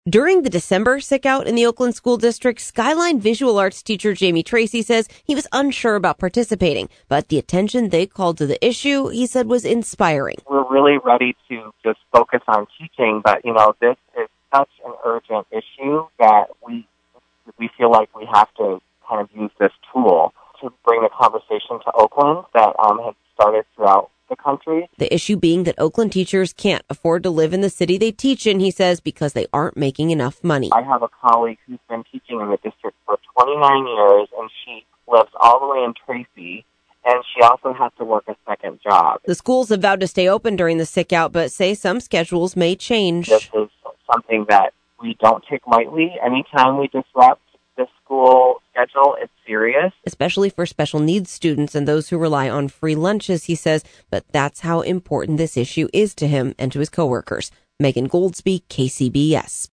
During the December sick out in the Oakland School District, Skyline Visual Arts teacher Jamie Tracy says he was unsure about participating, but the attention they called to the issue, he said, was inspiring. We're really ready to just focus on teaching, but, this is such an urgent issue that we feel like we have to kind of use this tool to bring the conversation to Oakland that has started throughout the country. The issue being that Oakland teachers can't afford to live in the city they teach in, he says, because they aren't making enough money. I have a colleague who's been teaching in the district for 29 years, and she lives all the way in Tracy, and she also has to work a second job. The schools have vowed to stay open during the sick out, but say some schedules may change. This is something that we don't take lightly. Anytime we disrupt the school schedule, it's serious. Especially for special needs students and those who rely on free lunches, he says, but that's how important this issue is to him and to his coworkers. Megan Goldsby, KCBS.